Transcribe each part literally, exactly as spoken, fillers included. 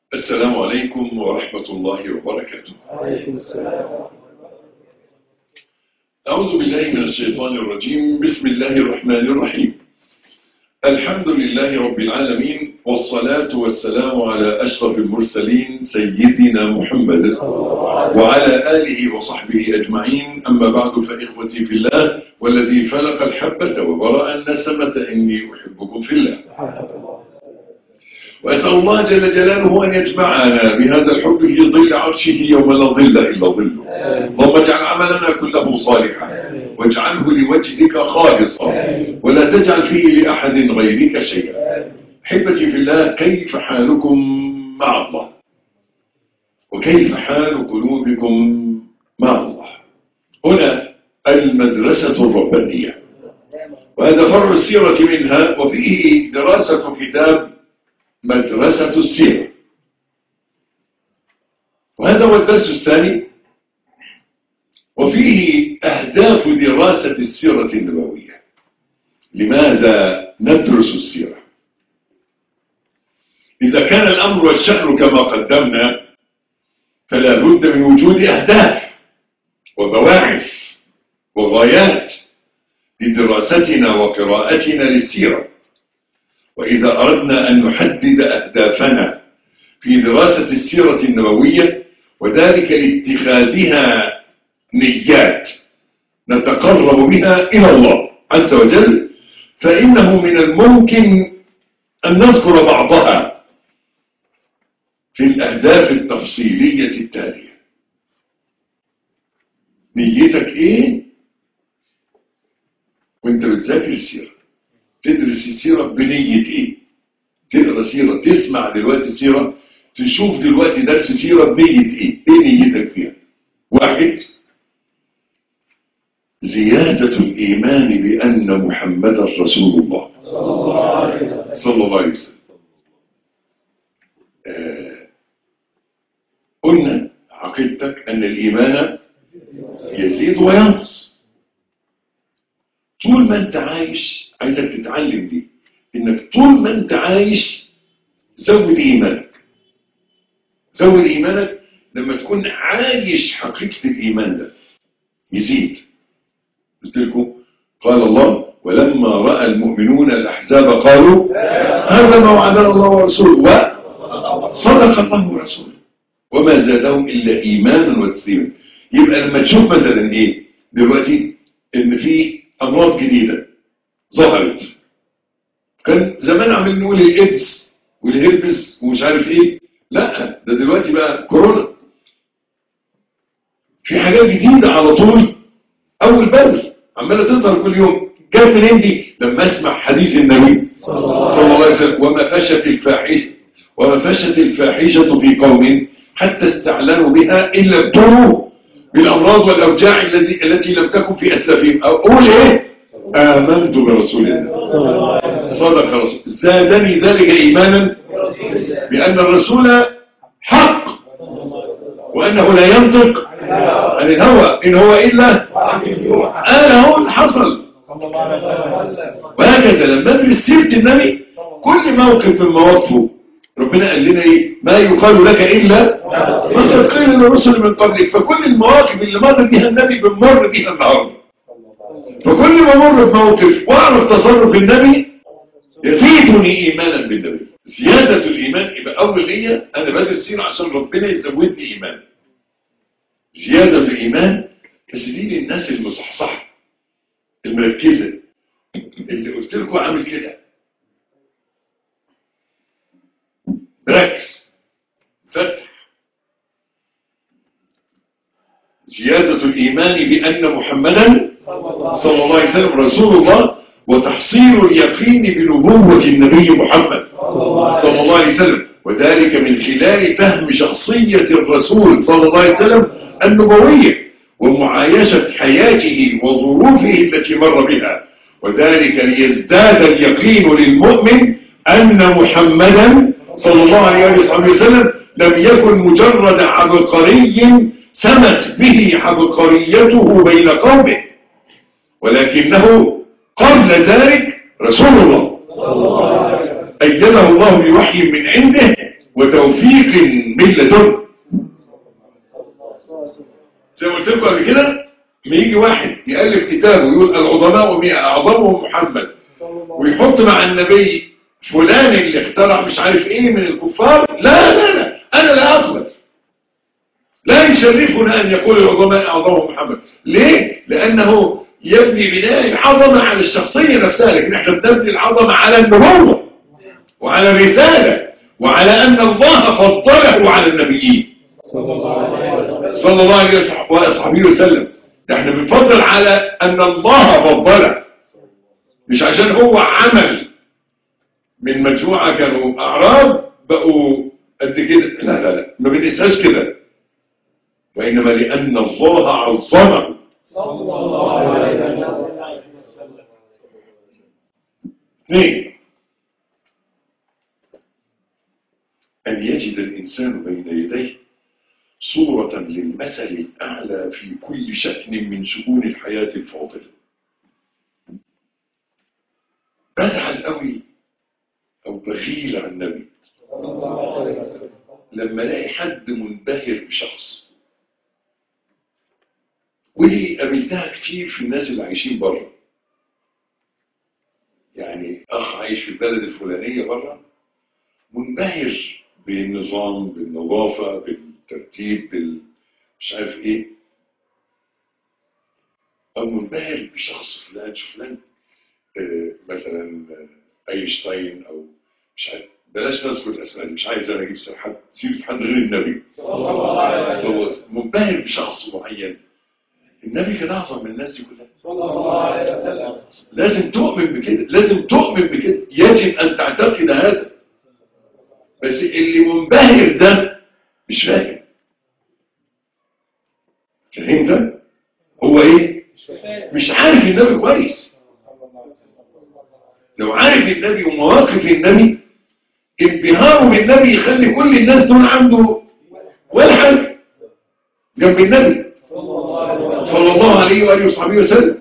السلام عليكم ورحمة الله وبركاته. وعليكم السلام. أعوذ بالله من الشيطان الرجيم. بسم الله الرحمن الرحيم. الحمد لله رب العالمين، والصلاة والسلام على أشرف المرسلين سيدنا محمد وعلى آله وصحبه أجمعين. أما بعد، فإخوتي في الله والذي فلق الحبة وبرأ النسمة إني أحبكم في الله، وأسأل الله جل جلاله أن يجمعنا بهذا الحب في ظل عرشه يوم لا ظل إلا ظله. اللهم اجعل عملنا كله صالحا واجعله لوجهك خالصا ولا تجعل فيه لأحد غيرك شيئا. أحبتي في الله، كيف حالكم مع الله؟ وكيف حال قلوبكم مع الله؟ هنا المدرسة الربانية، وهذا فرع السيرة منها، وفيه دراسة كتاب مدرسة السيرة، وهذا هو الدرس الثاني، وفيه أهداف دراسة السيرة النبوية. لماذا ندرس السيرة؟ إذا كان الأمر والشأن كما قدمنا، فلا بد من وجود أهداف وبواعث وغايات لدراستنا وقراءتنا للسيرة. وإذا أردنا أن نحدد أهدافنا في دراسة السيرة النبوية، وذلك لاتخاذها نيات نتقرب بها إلى الله عز وجل، فإنه من الممكن أن نذكر بعضها في الأهداف التفصيلية التالية. نيتك إيه وإنت بتذاكر السيرة؟ تدرس السيرة بنية إيه؟ تقرأ سيرة، تسمع دلوقتي سيرة، تشوف دلوقتي درس سيرة بنية إيه؟ إيه نيتك فيها؟ واحد، زيادة الإيمان بأن محمدا رسول الله صلى الله عليه وسلم. آه قلنا عقيدتك أن الإيمان يزيد وينقص. طول ما أنت عايش، عايزك تتعلم دي، إنك طول ما أنت عايش زود إيمانك. زود إيمانك لما تكون عايش حقيقة الإيمان ده يزيد. قلت لكم قال الله: ولما رأى المؤمنون الأحزاب قالوا هذا ما وعدنا الله ورسوله وصدق الله ورسوله وما زادهم إلا إيمانا وتسليما. يبقى لما تشوف مثلا إيه دلوقتي إن في أمراض جديدة ظهرت، كان زمان عمال نقول الإيدز والهربس ومش عارف إيه، لا ده دلوقتي بقى كورونا. في حاجات جديدة على طول أول بأول عمالة تظهر كل يوم. جاء منين دي؟ لما أسمع حديث النبي صلى الله عليه وسلم: وما فشت الفاحشة وما فشت الفاحشة في قوم حتى استعلنوا بها إلا ابتلوا بالأمراض والأوجاع التي التي لم تكن في أسلافهم. أقول إيه؟ آمنت برسول الله صدق رسول. زادني ذلك إيمانا بأن الرسول حق، وأنه لا ينطق عن الهوى إن هو إلا أنا هو اللي حصل. وهكذا لما ندرس سيرة النبي، كل موقف من مواقفه ربنا قال لنا إيه؟ ما يقال لك إلا ما قد قيل للرسل من قبلك. فكل المواقف اللي مر بها النبي بنمر بها النهارده. فكل ما مر بموقف واعرف تصرف النبي يزيدني إيمانا بالنبي. زيادة الإيمان يبقى أول نية، أنا بدرس سيرة عشان ربنا يزودني إيمان. زيادة الإيمان، بس دي للناس المصحصحة المركزة اللي قلت لكم عامل كده ركز فتح. زيادة الإيمان بأن محمدا صلى الله عليه وسلم رسول الله، وتحصيل اليقين بنبوة النبي محمد صلى الله عليه وسلم، وذلك من خلال فهم شخصية الرسول صلى الله عليه وسلم النبوية ومعايشة حياته وظروفه التي مر بها، وذلك ليزداد اليقين للمؤمن أن محمدا صلى الله عليه وسلم لم يكن مجرد عبقري سمت به عبقريته بين قومه، ولكنه قبل ذلك رسول الله أيده الله بوحي من عنده وتوفيق من لدن. زي ما قلت لكم قبل كده، لما يجي واحد يألف كتاب ويقول العظماء مئة أعظمهم محمد، ويحط مع النبي فلان اللي اخترع مش عارف ايه من الكفار، لا لا لا، انا لا اقبل. لا يشرفنا ان يقول العظماء اعظمهم محمد. ليه؟ لانه يبني بناء العظمه على الشخصيه نفسها، لكن احنا بنبني العظمه على النبوه وعلى الرساله وعلى ان الله فضله على النبيين صلى الله عليه وصحبه وسلم. احنا بنفضل على ان الله فضله، مش عشان هو عمل من مجموعة كانوا أعراب بقوا قد كده، لا لا لا، ما بنقيسهاش كده، وإنما لأن الله عظمه صلى الله عليه وسلم. اثنين، أن يجد الإنسان بين يديه صورة للمثل الأعلى في كل شأن من شؤون الحياة الفاضلة. بزعل قوي أو بغير عن النبي لما الاقي حد منبهر بشخص، ودي قابلتها كتير في الناس اللي عايشين بره. يعني أخ عايش في البلد الفلانية بره، منبهر بالنظام، بالنظافة، بالترتيب، بال مش عارف إيه، أو منبهر بشخص فلان فلان آه مثلا أينشتاين أو مش عارف، بلاش نذكر الاسماء، مش عايز انا اجيب سيره حد سيره حد غير النبي صلى الله عليه وسلم. منبهر بشخص معين، النبي كان اعظم من الناس دي كلها صلى الله عليه وسلم. لازم تؤمن بكده، لازم تؤمن بكده، يجب ان تعتقد هذا. بس اللي منبهر ده مش فاهم. فاهم ده؟ هو ايه؟ مش عارف النبي كويس. لو عارف النبي ومواقف النبي، انبهاره بالنبي يخلي كل الناس دول عنده ولا حاجه جنب النبي صلى الله عليه واله وصحبه وسلم.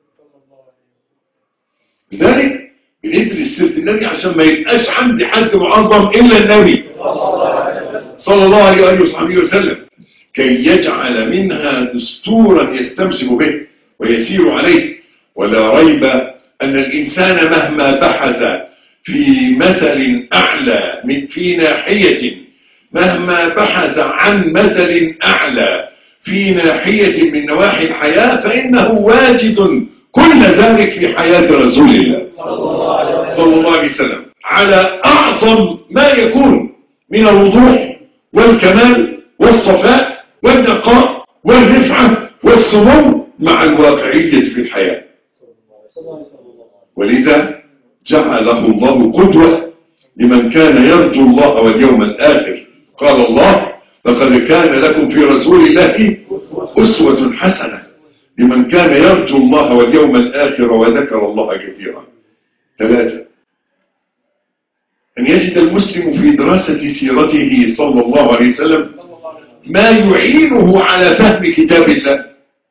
لذلك بندرس سيره النبي عشان ما يبقاش عندي حد معظم الا النبي صلى الله عليه واله وصحبه وسلم، كي يجعل منها دستورا يستمسك به ويسير عليه. ولا ريب ان الانسان مهما بحث في مثل أعلى من في ناحية، مهما بحث عن مثل أعلى في ناحية من نواحي الحياة، فإنه واجد كل ذلك في حياة رسول الله صلى الله عليه وسلم على أعظم ما يكون من الوضوح والكمال والصفاء والنقاء والرفعة والسمو مع الواقعية في الحياة. ولذا جعله الله قدوة لمن كان يرجو الله واليوم الآخر. قال الله: لقد كان لكم في رسول الله أسوة حسنة لمن كان يرجو الله واليوم الآخر وذكر الله كثيرا. ثلاثة، أن يجد المسلم في دراسة سيرته صلى الله عليه وسلم ما يعينه على فهم كتاب الله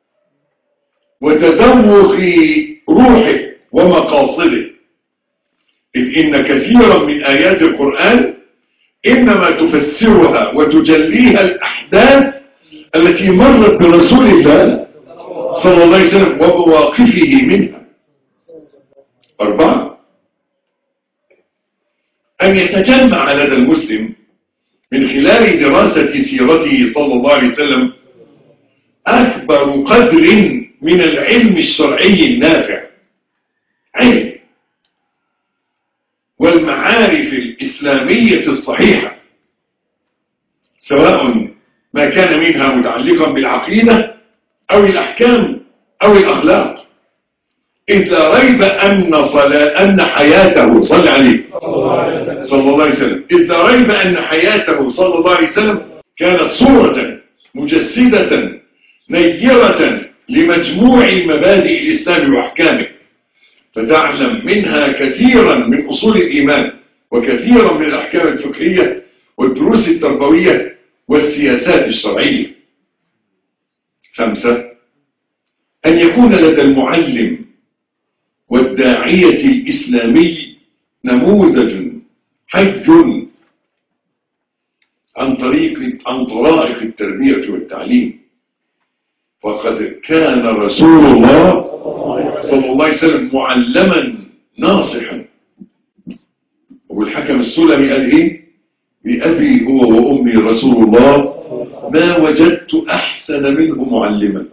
وتذوق روحه ومقاصده، إذ إن كثيرا من آيات القرآن إنما تفسرها وتجليها الأحداث التي مرت برسول الله صلى الله عليه وسلم ومواقفه منها. أربعة، أن يتجمع لدى المسلم من خلال دراسة سيرته صلى الله عليه وسلم أكبر قدر من العلم الشرعي النافع، علم والمعارف الإسلامية الصحيحة، سواء ما كان منها متعلقا بالعقيدة أو الأحكام أو الأخلاق، إذ لا ريب أن صلاة أن حياته صلى عليه صلى الله عليه وسلم إذ لا ريب أن حياته صلى الله عليه وسلم كانت صورة مجسدة نيرة لمجموع مبادئ الإسلام وأحكامه، فتعلم منها كثيرا من أصول الإيمان وكثيرا من الأحكام الفقهية والدروس التربوية والسياسات الشرعية. خمسة، أن يكون لدى المعلم والداعية الإسلامي نموذج حي عن طريق عن طرائق التربية والتعليم. وقد كان رسول الله صلى الله عليه وسلم معلما ناصحا. والحكم السلمي قال ايه؟ بأبي هو وأمي رسول الله ما وجدت أحسن منه معلما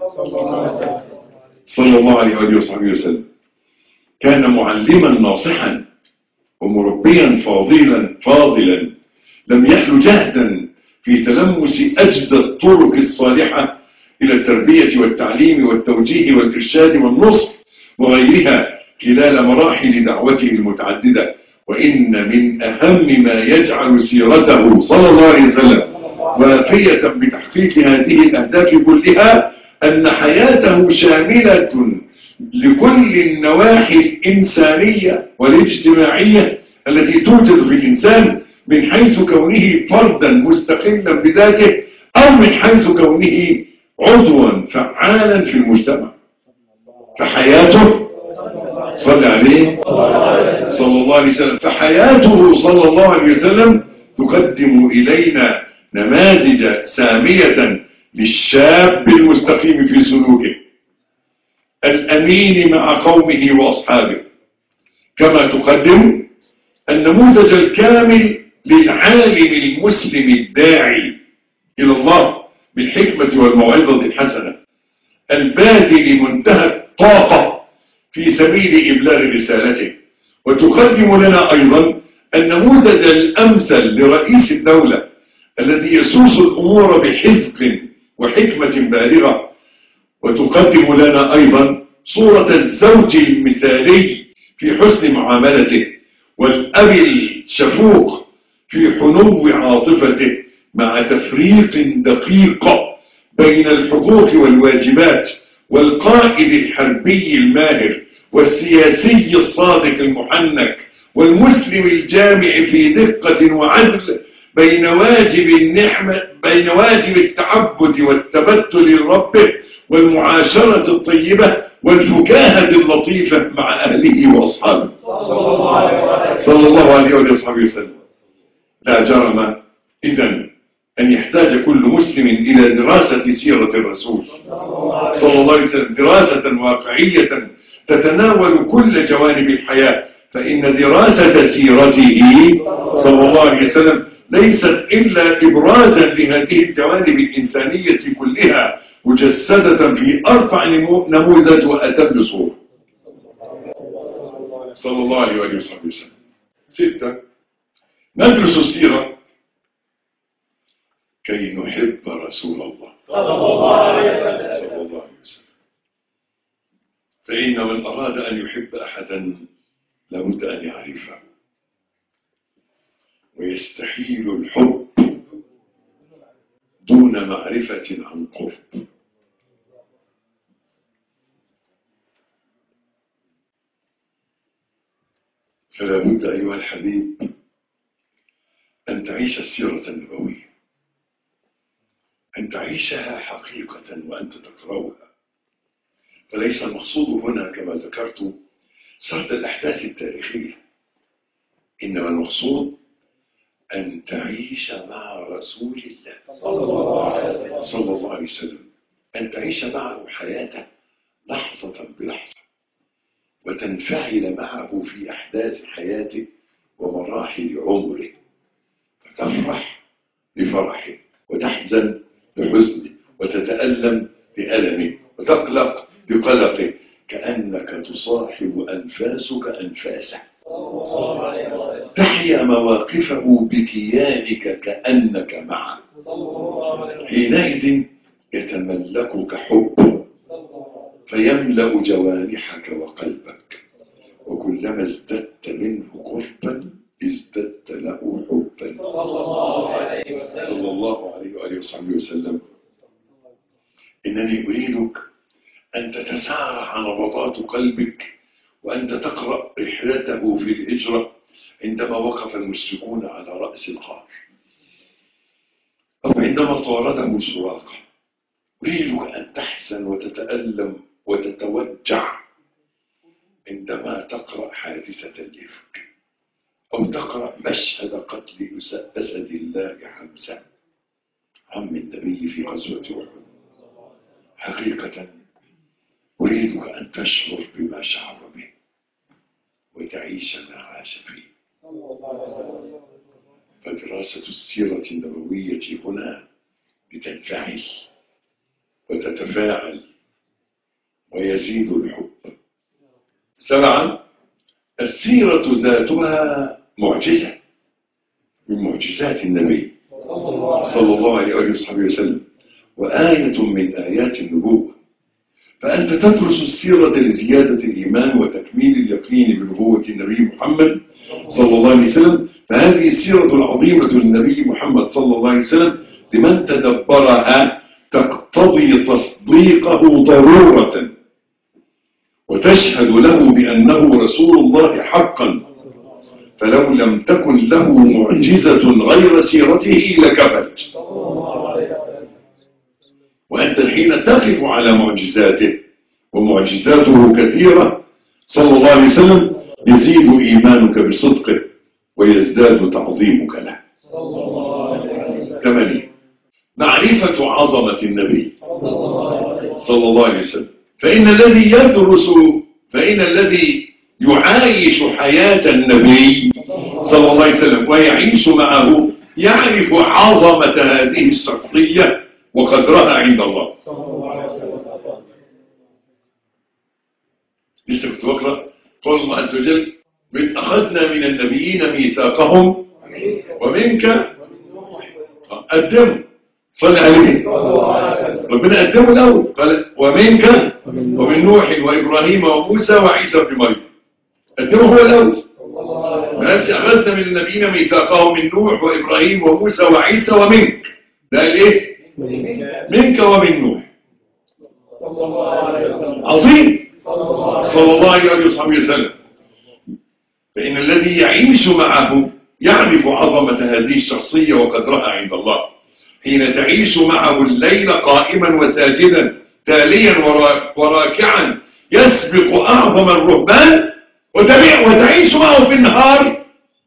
صلى الله عليه وآله وصحبه وسلم. كان معلما ناصحا ومربيا فاضلا فاضلا لم يخل جهدا في تلمس أجدى الطرق الصالحة إلى التربية والتعليم والتوجيه والإرشاد والنصح وغيرها خلال مراحل دعوته المتعددة. وإن من أهم ما يجعل سيرته صلى الله عليه وسلم وافية بتحقيق هذه الأهداف كلها أن حياته شاملة لكل النواحي الإنسانية والاجتماعية التي توجد في الإنسان، من حيث كونه فردا مستقلا بذاته أو من حيث كونه عضوا فعالا في المجتمع. فحياته صلى عليه صلى الله عليه وسلم فحياته صلى الله عليه وسلم تقدم إلينا نماذج سامية للشاب المستقيم في سلوكه الأمين مع قومه وأصحابه، كما تقدم النموذج الكامل للعالم المسلم الداعي إلى الله بالحكمة والموعظة الحسنة الباذل منتهى الطاقة في سبيل إبلاغ رسالته. وتقدم لنا أيضا النموذج الأمثل لرئيس الدولة الذي يسوس الأمور بحذق وحكمة بالغة. وتقدم لنا أيضا صورة الزوج المثالي في حسن معاملته والأب الشفوق في حنو عاطفته مع تفريق دقيق بين الحقوق والواجبات، والقائد الحربي الماهر والسياسي الصادق المحنك والمسلم الجامع في دقة وعدل بين واجب النعمة بين واجب التعبد والتبتل لربه والمعاشرة الطيبة والفكاهة اللطيفة مع أهله وأصحابه صلى الله عليه وآله وسلم. لا جرم إذن أن يحتاج كل مسلم إلى دراسة سيرة الرسول صلى الله عليه وسلم دراسة واقعية تتناول كل جوانب الحياة، فإن دراسة سيرته صلى الله عليه وسلم ليست إلا إبرازا لهذه الجوانب الإنسانية كلها مجسدة في أرفع نموذج وأتم صورة صلى الله عليه وآله وسلم. ستة، ندرس السيرة كي نحب رسول الله صلى الله عليه وسلم. فإن من أراد أن يحب أحدا لابد أن يعرفه، ويستحيل الحب دون معرفة عن قرب. فلا بد أيها الحبيب أن تعيش السيرة النبوية، أن تعيشها حقيقة وأنت تقرأها. فليس المقصود هنا كما ذكرت سرد الأحداث التاريخية، إنما المقصود أن تعيش مع رسول الله صلى الله عليه وسلم، أن تعيش معه حياته لحظة بلحظة، وتنفعل معه في أحداث حياته ومراحل عمره، فتفرح بفرحه وتحزن بحزنه وتتألم بألمه وتقلق بقلقه، كأنك تصاحب أنفاسك أنفاسه، تحيا مواقفه بكيانك كأنك معه. حينئذ يتملكك حب فيملأ جوانحك وقلبك، وكلما ازددت منه قربا ازددت له حبا صلى الله عليه وآله وصحبه وسلم. إنني أريدك أن تتسارع نبضات قلبك وأنت تقرأ رحلته في الهجرة عندما وقف المشركون على رأس الغار، أو عندما طارده سراقة. أريدك أن تحزن وتتألم وتتوجع عندما تقرأ حادثة الإفك، أو تقرأ مشهد قتل أسد الله حمزة عم النبي في غزوة أحد. حقيقة أريدك أن تشعر بما شعر به وتعيش ما عاش فيه. فدراسة السيرة النبوية هنا بتنفعل وتتفاعل ويزيد الحب. سبعا، السيرة ذاتها معجزة من معجزات النبي صلى الله عليه وآله وسلم، وآية من آيات النبوة. فأنت تدرس السيرة لزيادة الإيمان وتكميل اليقين بنبوة النبي محمد صلى الله عليه وسلم. فهذه السيرة العظيمة للنبي محمد صلى الله عليه وسلم لمن تدبرها تقتضي تصديقه ضرورة، وتشهد له بأنه رسول الله حقا، فلو لم تكن له معجزة غير سيرته لكفت. وأنت الحين تقف على معجزاته، ومعجزاته كثيرة صلى الله عليه وسلم، يزيد إيمانك بصدقه ويزداد تعظيمك له. ثمانية، معرفة عظمة النبي صلى الله عليه وسلم. فإن الذي يدرس فإن الذي يعايش حياة النبي صلى الله عليه وسلم ويعيش معه يعرف عظمة هذه الشخصية وقدرها عند الله. لسه كنت بقرأ قول الله عز وجل: من أخذنا من النبيين ميثاقهم ومنك قدموا. صلى عليه ربنا قدموا الأول، قال ومنك ومن نوح وإبراهيم وموسى وعيسى بن مريم. قدموا هو الأول، ما قالش أخذنا من النبيين ميثاقهم من نوح وإبراهيم وموسى وعيسى ومنك. ده قال إيه؟ منك ومن نوح. عظيم صلى الله عليه وسلم. فإن الذي يعيش معه يعرف عظمة هذه الشخصية وقدرها عند الله. حين تعيش معه الليل قائما وساجدا تاليا وراكعا يسبق أعظم الرهبان، وتعيش معه في النهار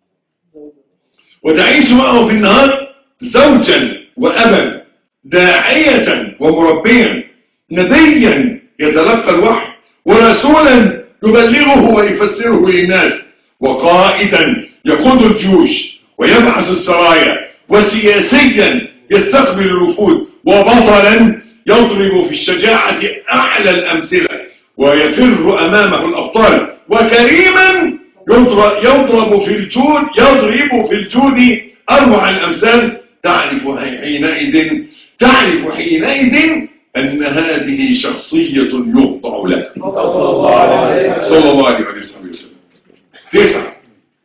وتعيش معه في النهار زوجا وأبا، داعية ومربيا، نبيا يتلقى الوحي، ورسولا يبلغه ويفسره للناس، وقائدا يقود الجيوش ويبعث السرايا، وسياسيا يستقبل الوفود، وبطلا يضرب في الشجاعة أعلى الأمثلة ويفر أمامه الأبطال، وكريما يضرب في الجود يضرب في الجود أروع الأمثال. تعرف حينئذ تعرف حينئذ أن هذه شخصية يخضع لها صلى الله عليه وسلم. تسعة،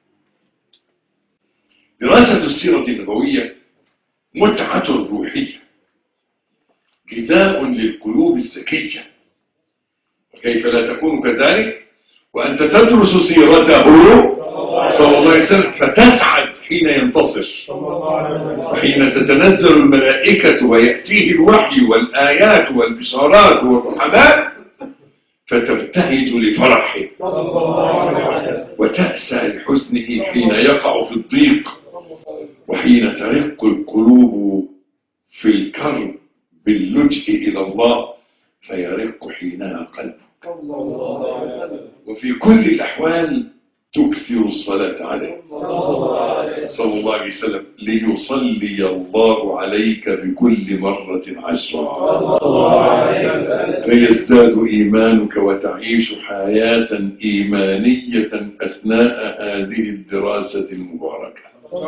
دراسة السيرة النبوية متعة روحية، غذاء للقلوب الزكية. وكيف لا تكون كذلك وأنت تدرس سيرته صلى الله عليه وسلم فتسعد حين ينتصر، وحين تتنزل الملائكة ويأتيه الوحي والآيات والبشارات والرحمات فتبتهج لفرحه وتأسى لحزنه حين يقع في الضيق، وحين ترق القلوب في الكرب باللجئ إلى الله فيرق حينها قلبك. وفي كل الأحوال تكثر الصلاة عليه صلى الله عليه وسلم ليصلي الله عليك بكل مرة عشرا فيزداد إيمانك وتعيش حياة إيمانية أثناء هذه الدراسة المباركة.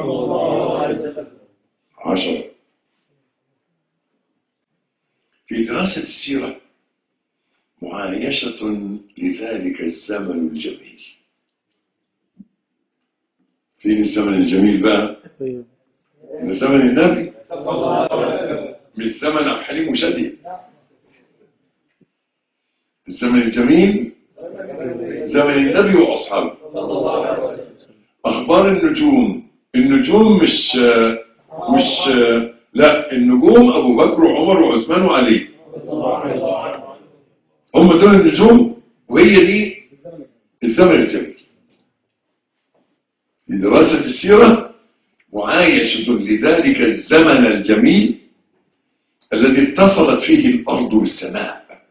عشرة، في دراسة السيرة معايشة لذلك الزمن الجميل. فين الزمن الجميل بقى؟ من زمن النبي، مش زمن عبد الحليم وشادية. الزمن الجميل زمن النبي وأصحابه. أخبار النجوم، النجوم مش مش لا النجوم أبو بكر وعمر وعثمان وعلي، هم دول النجوم، وهي دي الزمن الجميل. لدراسة السيرة معايشة لذلك الزمن الجميل الذي اتصلت فيه الأرض بالسماء.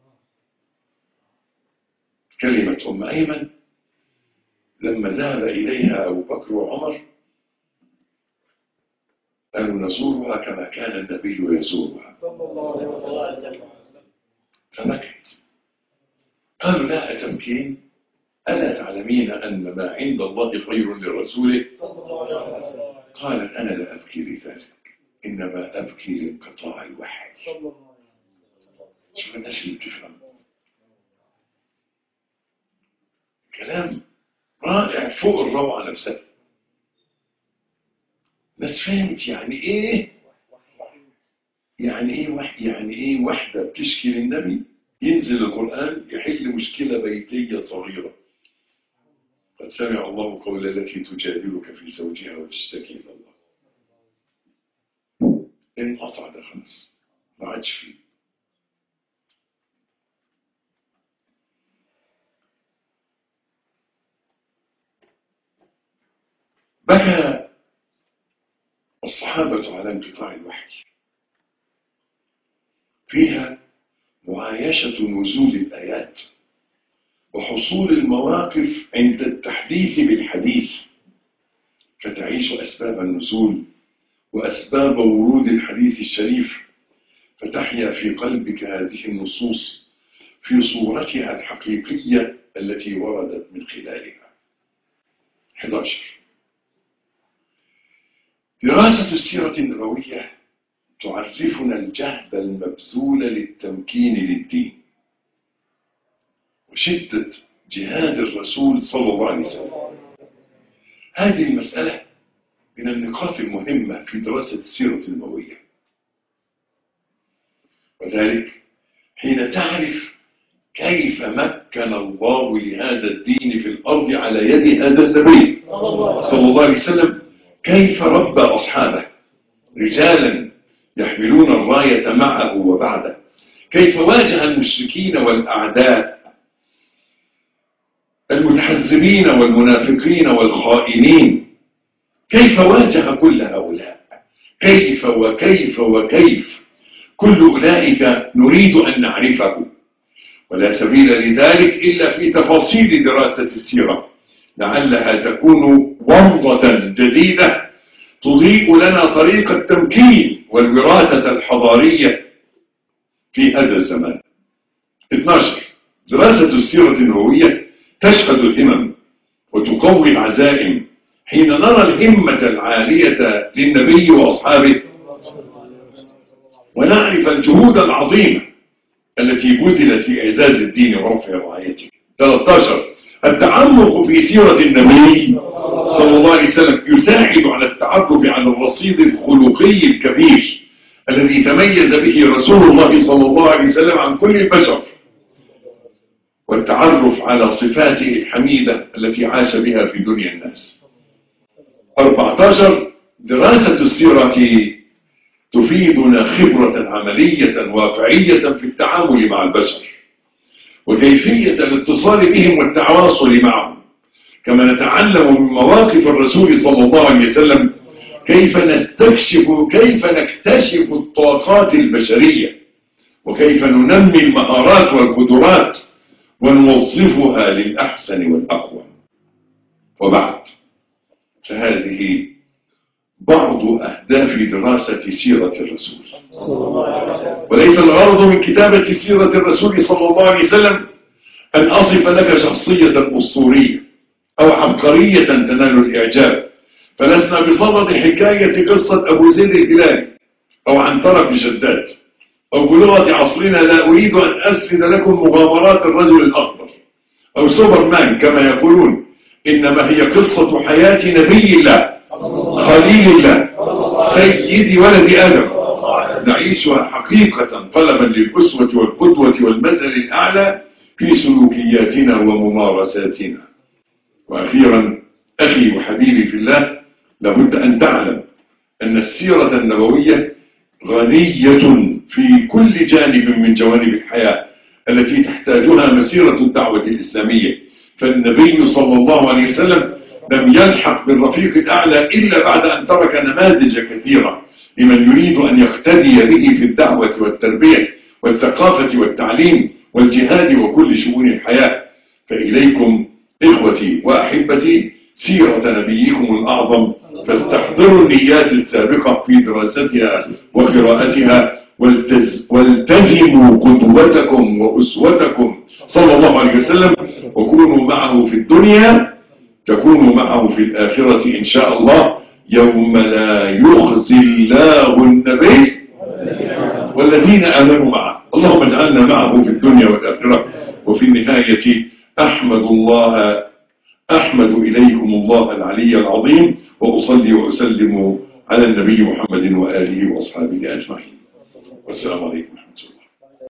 كلمة أم أيمن لما ذهب إليها أبو بكر وعمر قالوا نزورها كما كان النبي يزورها فبكت. قالوا لا أتبكين؟ ألا تعلمين أن ما عند الله خير لرسوله؟ قالت أنا لا أبكي لذلك، إنما أبكي لانقطاع الوحي. شوف الناس اللي تفهم كلام رائع فوق الروعة نفسها. ناس فهمت يعني إيه يعني إيه وح يعني إيه واحدة بتشكي للنبي ينزل القرآن يحل مشكلة بيتية صغيرة. قد سمع الله قول التي تجادلك في زوجها وتشتكي إلى الله. انقطع ده خلاص ما عادش فيه. بكى الصحابة على انقطاع الوحي. فيها معايشة نزول الآيات وحصول المواقف عند التحديث بالحديث، فتعيش أسباب النزول وأسباب ورود الحديث الشريف، فتحيا في قلبك هذه النصوص في صورتها الحقيقية التي وردت من خلالها. أحد عشر دراسة السيرة النبوية تعرفنا الجهد المبذول للتمكين للدين وشدة جهاد الرسول صلى الله عليه وسلم. هذه المسألة من النقاط المهمة في دراسة السيرة النبوية، وذلك حين تعرف كيف مكن الله لهذا الدين في الأرض على يد هذا النبي صلى الله عليه وسلم، كيف ربى أصحابه رجالا يحملون الراية معه وبعده، كيف واجه المشركين والأعداء المتحزبين والمنافقين والخائنين، كيف واجه كل هؤلاء، كيف وكيف وكيف كل أولئك نريد أن نعرفه، ولا سبيل لذلك إلا في تفاصيل دراسة السيرة، لعلها تكون ومضة جديدة تضيء لنا طريق التمكين والوراثة الحضارية في هذا الزمان. اثني عشر دراسة السيرة النبوية تشهد الهمم وتقوي العزائم حين نرى الهمة العالية للنبي وأصحابه ونعرف الجهود العظيمة التي بذلت في إعزاز الدين ورفع رايته. ثلاثة عشر التعمق في سيرة النبي صلى الله عليه وسلم يساعد على التعرف على الرصيد الخلقي الكبير الذي تميز به رسول الله صلى الله عليه وسلم عن كل البشر، والتعرف على صفاته الحميدة التي عاش بها في دنيا الناس. أربعة عشر دراسة السيرة تفيدنا خبرة عملية واقعية في التعامل مع البشر وكيفية الاتصال بهم والتواصل معهم، كما نتعلم من مواقف الرسول صلى الله عليه وسلم كيف نستكشف كيف نكتشف الطاقات البشرية وكيف ننمي المهارات والقدرات ونوظفها للأحسن والأقوى. وبعد، فهذه بعض أهداف دراسة سيرة الرسول، وليس الغرض من كتابة سيرة الرسول صلى الله عليه وسلم أن أصف لك شخصية أسطورية أو عبقرية تنال الإعجاب، فلسنا بصدد حكاية قصة أبو زيد الهلالي أو عنترة بن شداد، أو بلغة عصرنا لا أريد أن أسرد لكم مغامرات الرجل الأخضر أو سوبرمان كما يقولون، إنما هي قصة حياة نبي الله خليل الله سيد ولد آدم نعيشها حقيقة طلبا للأسوة والقدوة والمثل الأعلى في سلوكياتنا وممارساتنا. وأخيرا أخي وحبيبي في الله، لابد أن تعلم أن السيرة النبوية غنية في كل جانب من جوانب الحياة التي تحتاجها مسيرة الدعوة الإسلامية، فالنبي صلى الله عليه وسلم لم يلحق بالرفيق الأعلى إلا بعد أن ترك نماذج كثيرة لمن يريد أن يقتدي به في الدعوة والتربية والثقافة والتعليم والجهاد وكل شؤون الحياة. فإليكم إخوتي وأحبتي سيرة نبيكم الأعظم، فاستحضروا النيات السابقة في دراستها وقراءتها، والتز... والتزموا قدوتكم وأسوتكم صلى الله عليه وسلم، وكونوا معه في الدنيا تكونوا معه في الآخرة إن شاء الله، يوم لا يخزي الله النبي والذين آمنوا معه. اللهم اجعلنا معه في الدنيا والآخرة. وفي النهاية أحمد الله أحمد إليكم الله العلي العظيم، وأصلي وأسلم على النبي محمد وآله وأصحابه أجمعين. والسلام عليكم ورحمة الله.